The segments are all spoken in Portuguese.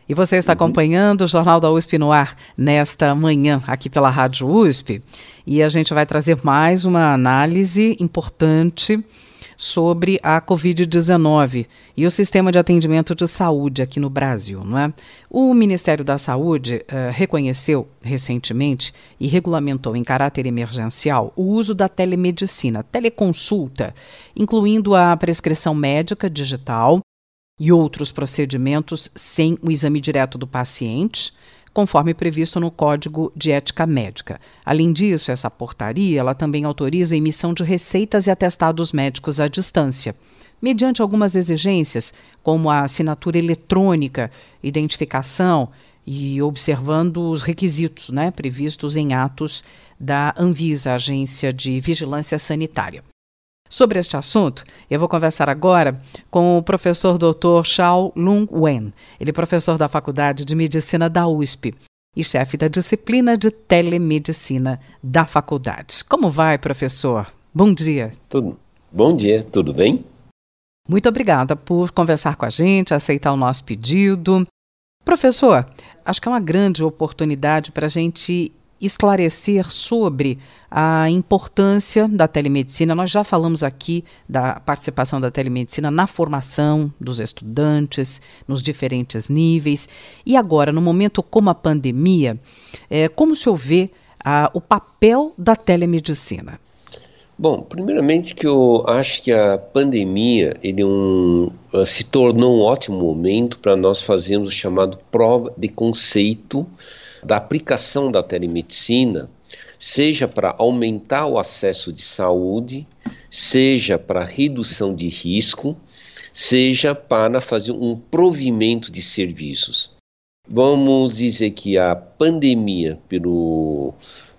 E você está acompanhando o Jornal da USP no ar nesta manhã, aqui pela Rádio USP. E a gente vai trazer mais uma análise importante sobre a Covid-19 e o sistema de atendimento de saúde aqui no Brasil, não é? O Ministério da Saúde reconheceu recentemente e regulamentou em caráter emergencial o uso da telemedicina, teleconsulta, incluindo a prescrição médica digital e outros procedimentos sem o exame direto do paciente, conforme previsto no Código de Ética Médica. Além disso, essa portaria ela também autoriza a emissão de receitas e atestados médicos à distância, mediante algumas exigências, como a assinatura eletrônica, identificação e observando os requisitos, previstos em atos da Anvisa, Agência de Vigilância Sanitária. Sobre este assunto, eu vou conversar agora com o professor Dr. Shao Lung Wen. Ele é professor da Faculdade de Medicina da USP e chefe da disciplina de telemedicina da faculdade. Como vai, professor? Bom dia. Bom dia, tudo bem? Muito obrigada por conversar com a gente, aceitar o nosso pedido. Professor, acho que é uma grande oportunidade para a gente esclarecer sobre a importância da telemedicina. Nós já falamos aqui da participação da telemedicina na formação dos estudantes, nos diferentes níveis. E agora, no momento como a pandemia, como o senhor vê o papel da telemedicina? Bom, primeiramente que eu acho que a pandemia se tornou um ótimo momento para nós fazermos o chamado prova de conceito da aplicação da telemedicina, seja para aumentar o acesso de saúde, seja para redução de risco, seja para fazer um provimento de serviços. Vamos dizer que a pandemia pelo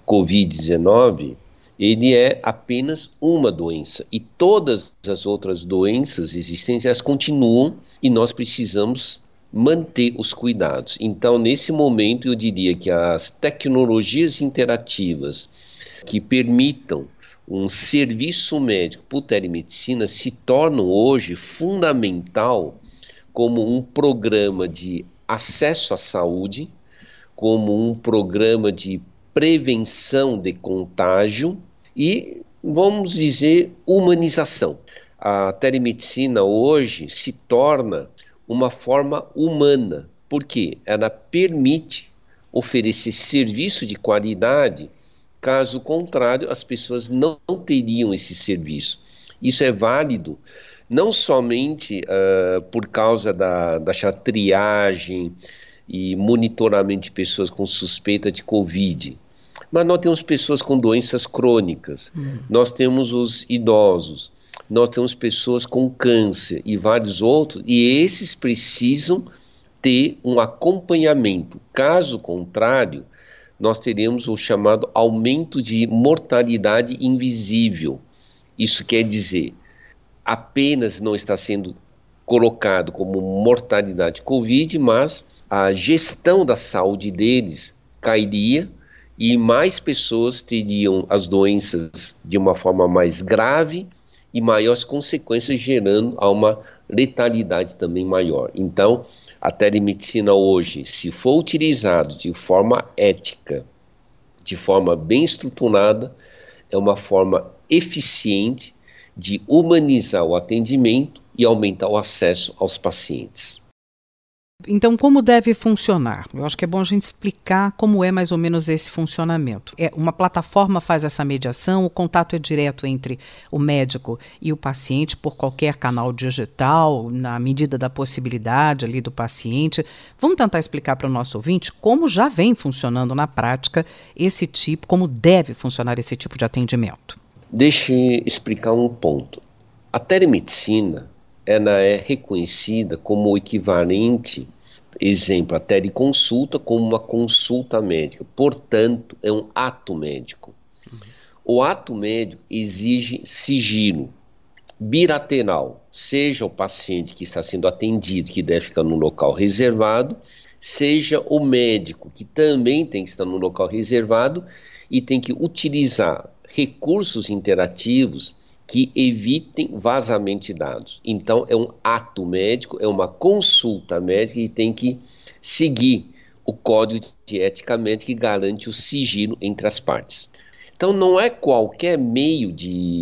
Covid-19, ele é apenas uma doença e todas as outras doenças existentes, elas continuam e nós precisamos manter os cuidados. Então, nesse momento, eu diria que as tecnologias interativas que permitam um serviço médico por telemedicina se tornam hoje fundamental como um programa de acesso à saúde, como um programa de prevenção de contágio e, vamos dizer, humanização. A telemedicina hoje se torna uma forma humana, porque ela permite oferecer serviço de qualidade, caso contrário, as pessoas não teriam esse serviço. Isso é válido não somente por causa da triagem e monitoramento de pessoas com suspeita de Covid, mas nós temos pessoas com doenças crônicas, nós temos os idosos, nós temos pessoas com câncer e vários outros, e esses precisam ter um acompanhamento. Caso contrário, nós teremos o chamado aumento de mortalidade invisível. Isso quer dizer, apenas não está sendo colocado como mortalidade Covid, mas a gestão da saúde deles cairia e mais pessoas teriam as doenças de uma forma mais grave e maiores consequências, gerando a uma letalidade também maior. Então, a telemedicina hoje, se for utilizada de forma ética, de forma bem estruturada, é uma forma eficiente de humanizar o atendimento e aumentar o acesso aos pacientes. Então, como deve funcionar? Eu acho que é bom a gente explicar como é mais ou menos esse funcionamento. Uma plataforma faz essa mediação, o contato é direto entre o médico e o paciente por qualquer canal digital, na medida da possibilidade ali do paciente. Vamos tentar explicar para o nosso ouvinte como já vem funcionando na prática como deve funcionar esse tipo de atendimento. Deixe eu explicar um ponto. A telemedicina, ela é reconhecida como o equivalente, exemplo, a teleconsulta como uma consulta médica. Portanto, é um ato médico. O ato médico exige sigilo bilateral, seja o paciente que está sendo atendido, que deve ficar no local reservado, seja o médico, que também tem que estar no local reservado e tem que utilizar recursos interativos que evitem vazamento de dados. Então, é um ato médico, é uma consulta médica e tem que seguir o Código de Ética Médica que garante o sigilo entre as partes. Então não é qualquer meio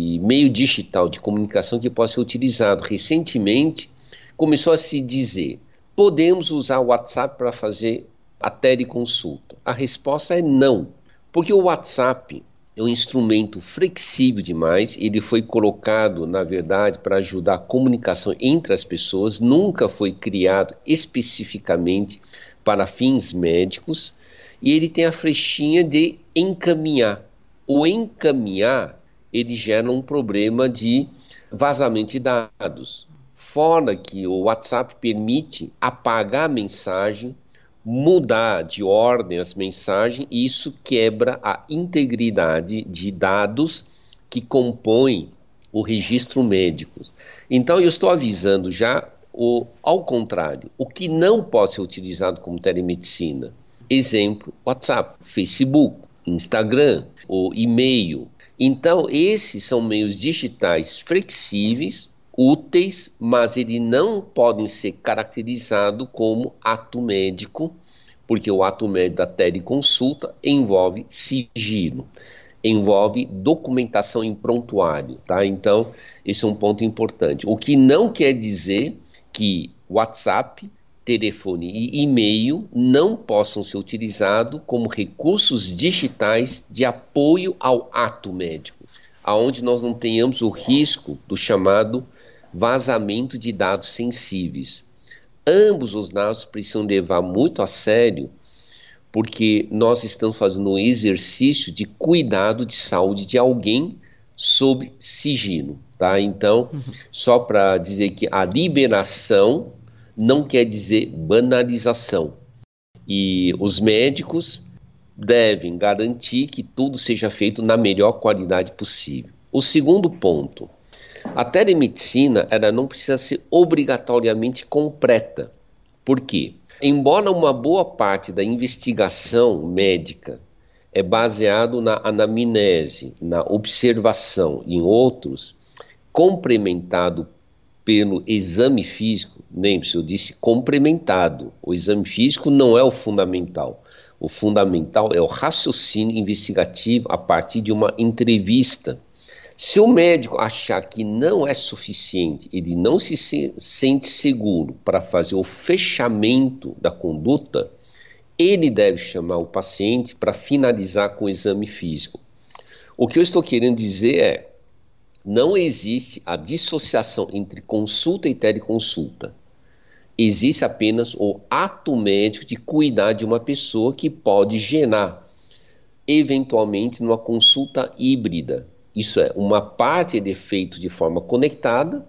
digital de comunicação que possa ser utilizado. Recentemente começou a se dizer, podemos usar o WhatsApp para fazer a teleconsulta? A resposta é não, porque o WhatsApp é um instrumento flexível demais, ele foi colocado, na verdade, para ajudar a comunicação entre as pessoas, nunca foi criado especificamente para fins médicos, e ele tem a flechinha de encaminhar. O encaminhar, ele gera um problema de vazamento de dados. Fora que o WhatsApp permite apagar a mensagem, mudar de ordem as mensagens, e isso quebra a integridade de dados que compõem o registro médico. Então eu estou avisando já, ao contrário, o que não pode ser utilizado como telemedicina. Exemplo, WhatsApp, Facebook, Instagram, o e-mail. Então esses são meios digitais flexíveis, úteis, mas eles não podem ser caracterizados como ato médico, porque o ato médico da teleconsulta envolve sigilo, envolve documentação em prontuário, tá? Então, esse é um ponto importante. O que não quer dizer que WhatsApp, telefone e e-mail não possam ser utilizados como recursos digitais de apoio ao ato médico, aonde nós não tenhamos o risco do chamado vazamento de dados sensíveis. Ambos os dados precisam levar muito a sério, porque nós estamos fazendo um exercício de cuidado de saúde de alguém sob sigilo, tá? Então, só para dizer que a liberação não quer dizer banalização. E os médicos devem garantir que tudo seja feito na melhor qualidade possível. O segundo ponto, a telemedicina ela não precisa ser obrigatoriamente completa. Por quê? Embora uma boa parte da investigação médica é baseado na anamnese, na observação e em outros, complementado pelo exame físico, lembre-se, eu disse complementado, o exame físico não é o fundamental. O fundamental é o raciocínio investigativo a partir de uma entrevista. Se o médico achar que não é suficiente, ele não se sente seguro para fazer o fechamento da conduta, ele deve chamar o paciente para finalizar com o exame físico. O que eu estou querendo dizer é, não existe a dissociação entre consulta e teleconsulta. Existe apenas o ato médico de cuidar de uma pessoa que pode gerar, eventualmente, numa consulta híbrida. Isso é, uma parte é feita de forma conectada,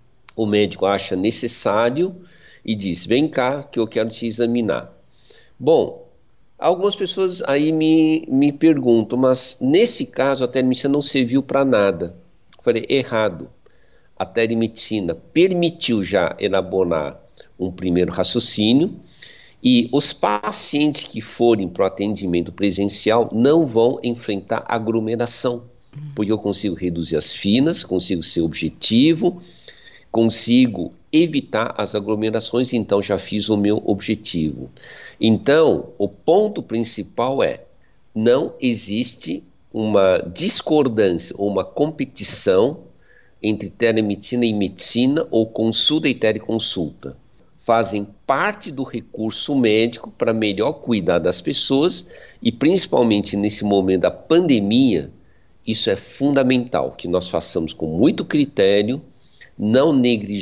o médico acha necessário e diz, vem cá que eu quero te examinar. Bom, algumas pessoas aí me perguntam, mas nesse caso a telemedicina não serviu para nada. Eu falei, errado. A telemedicina permitiu já elaborar um primeiro raciocínio e os pacientes que forem para o atendimento presencial não vão enfrentar aglomeração. Porque eu consigo reduzir as filas, consigo ser objetivo, consigo evitar as aglomerações, então já fiz o meu objetivo. Então, o ponto principal é, não existe uma discordância ou uma competição entre telemedicina e medicina ou consulta e teleconsulta. Fazem parte do recurso médico para melhor cuidar das pessoas e principalmente nesse momento da pandemia, isso é fundamental, que nós façamos com muito critério, não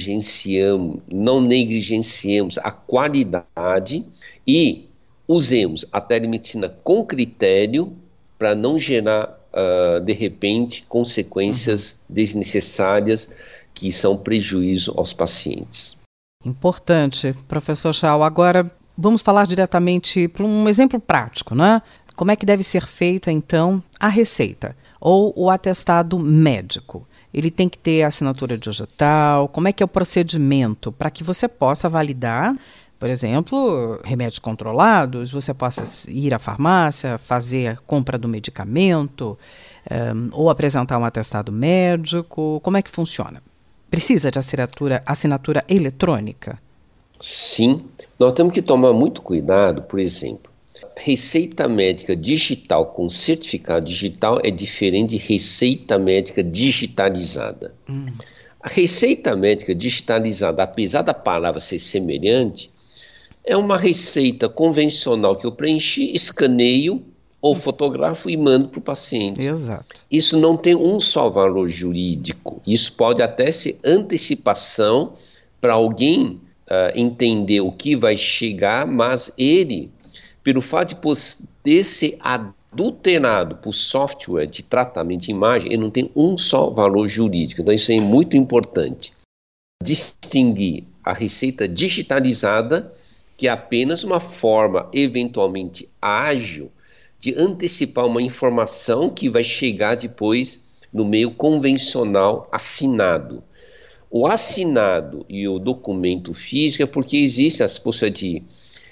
negligenciemos a qualidade e usemos a telemedicina com critério para não gerar, de repente, consequências desnecessárias que são prejuízo aos pacientes. Importante, professor Chau. Agora, vamos falar diretamente para um exemplo prático, né? Como é que deve ser feita, então, a receita ou o atestado médico? Ele tem que ter assinatura digital? Como é que é o procedimento para que você possa validar, por exemplo, remédios controlados, você possa ir à farmácia, fazer a compra do medicamento, ou apresentar um atestado médico? Como é que funciona? Precisa de assinatura eletrônica? Sim, nós temos que tomar muito cuidado, por exemplo, receita médica digital com certificado digital é diferente de receita médica digitalizada. A receita médica digitalizada, apesar da palavra ser semelhante, é uma receita convencional que eu preenchi, escaneio ou fotografo e mando para o paciente. Exato. Isso não tem um só valor jurídico. Isso pode até ser antecipação para alguém entender o que vai chegar, mas ele, pelo fato de ser adulterado por software de tratamento de imagem, ele não tem um só valor jurídico. Então isso é muito importante. Distinguir a receita digitalizada, que é apenas uma forma eventualmente ágil de antecipar uma informação que vai chegar depois no meio convencional assinado. O assinado e o documento físico é porque existe as possibilidades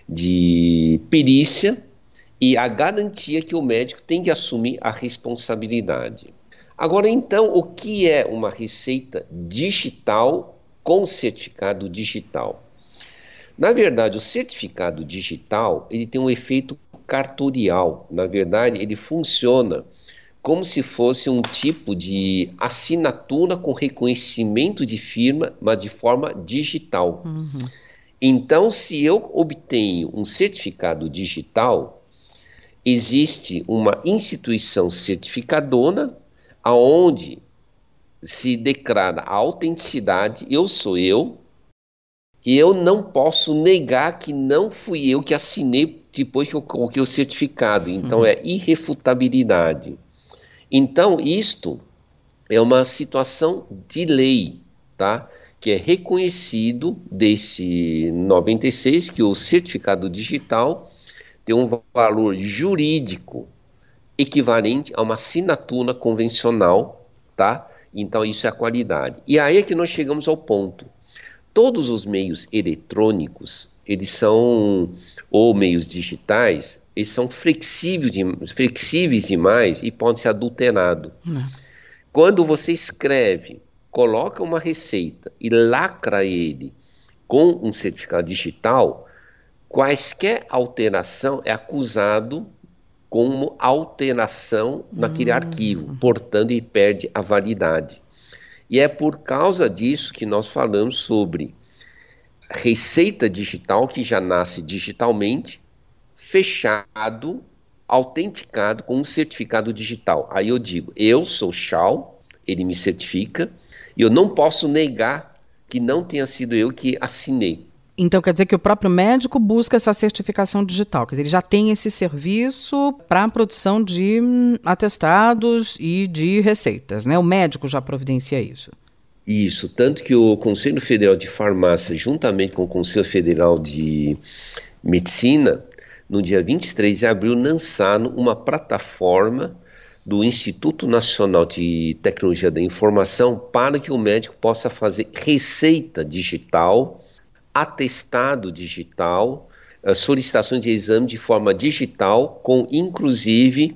de perícia e a garantia que o médico tem que assumir a responsabilidade. Agora, então, o que é uma receita digital com certificado digital? Na verdade, o certificado digital ele tem um efeito cartorial. Na verdade, ele funciona como se fosse um tipo de assinatura com reconhecimento de firma, mas de forma digital. Então, se eu obtenho um certificado digital, existe uma instituição certificadora aonde se declara a autenticidade, eu sou eu, e eu não posso negar que não fui eu que assinei depois que eu coloquei o certificado. Então, é irrefutabilidade. Então, isto é uma situação de lei, tá? Que é reconhecido desse 96, que o certificado digital tem um valor jurídico equivalente a uma assinatura convencional, tá? Então, isso é a qualidade. E aí é que nós chegamos ao ponto. Todos os meios eletrônicos, eles são, ou meios digitais, eles são flexíveis demais e podem ser adulterados. Quando você escreve, coloca uma receita e lacra ele com um certificado digital, quaisquer alteração é acusado como alteração naquele arquivo, portanto ele perde a validade. E é por causa disso que nós falamos sobre receita digital, que já nasce digitalmente, fechado, autenticado com um certificado digital. Aí eu digo, eu sou Chau, ele me certifica, e eu não posso negar que não tenha sido eu que assinei. Então quer dizer que o próprio médico busca essa certificação digital, quer dizer, ele já tem esse serviço para a produção de atestados e de receitas, né? O médico já providencia isso. Isso, tanto que o Conselho Federal de Farmácia, juntamente com o Conselho Federal de Medicina, no dia 23 de abril, lançaram uma plataforma do Instituto Nacional de Tecnologia da Informação para que o médico possa fazer receita digital, atestado digital, solicitação de exame de forma digital, com inclusive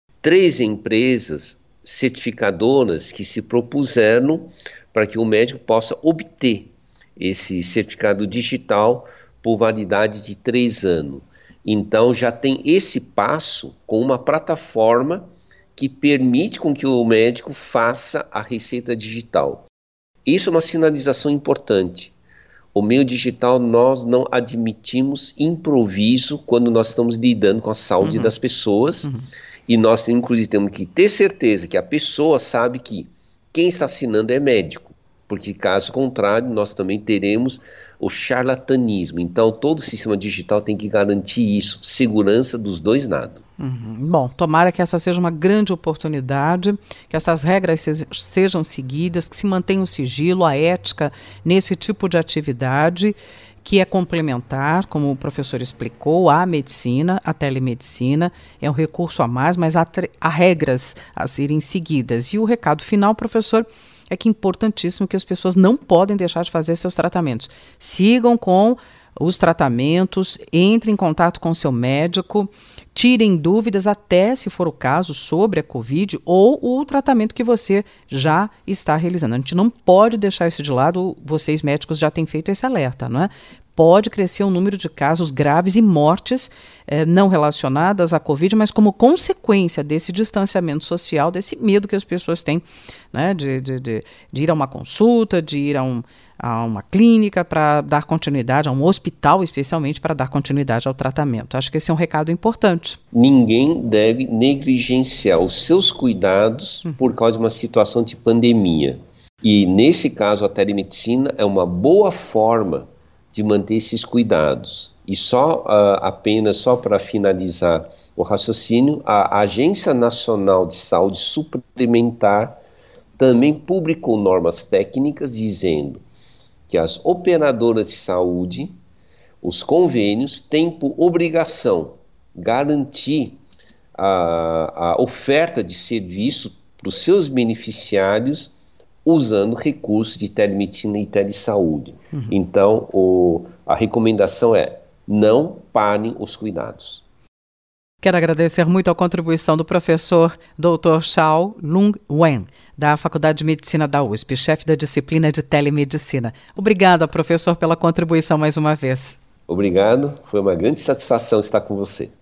3 empresas certificadoras que se propuseram para que o médico possa obter esse certificado digital por validade de 3 anos. Então já tem esse passo com uma plataforma que permite com que o médico faça a receita digital. Isso é uma sinalização importante. O meio digital, nós não admitimos improviso quando nós estamos lidando com a saúde das pessoas. E nós, inclusive, temos que ter certeza que a pessoa sabe que quem está assinando é médico. Porque, caso contrário, nós também teremos o charlatanismo. Então, todo o sistema digital tem que garantir isso, segurança dos dois lados. Bom, tomara que essa seja uma grande oportunidade, que essas regras sejam seguidas, que se mantenha o sigilo, a ética nesse tipo de atividade, que é complementar, como o professor explicou, à medicina, à telemedicina, é um recurso a mais, mas há regras a serem seguidas. E o recado final, professor, é que é importantíssimo que as pessoas não podem deixar de fazer seus tratamentos. Sigam com os tratamentos, entrem em contato com o seu médico, tirem dúvidas até, se for o caso, sobre a Covid ou o tratamento que você já está realizando. A gente não pode deixar isso de lado, vocês médicos já têm feito esse alerta, não é? pode crescer o número de casos graves e mortes não relacionadas à Covid, mas como consequência desse distanciamento social, desse medo que as pessoas têm, né, de ir a uma consulta, de ir a uma clínica para dar continuidade, a um hospital especialmente para dar continuidade ao tratamento. Acho que esse é um recado importante. Ninguém deve negligenciar os seus cuidados por causa de uma situação de pandemia. E nesse caso a telemedicina é uma boa forma de manter esses cuidados. E apenas para finalizar o raciocínio, a Agência Nacional de Saúde Suplementar também publicou normas técnicas dizendo que as operadoras de saúde, os convênios, têm por obrigação garantir a oferta de serviço para os seus beneficiários usando recursos de telemedicina e telesaúde. Então, a recomendação é: não parem os cuidados. Quero agradecer muito a contribuição do professor Dr. Xiao Lung Wen, da Faculdade de Medicina da USP, chefe da disciplina de telemedicina. Obrigada, professor, pela contribuição mais uma vez. Obrigado, foi uma grande satisfação estar com você.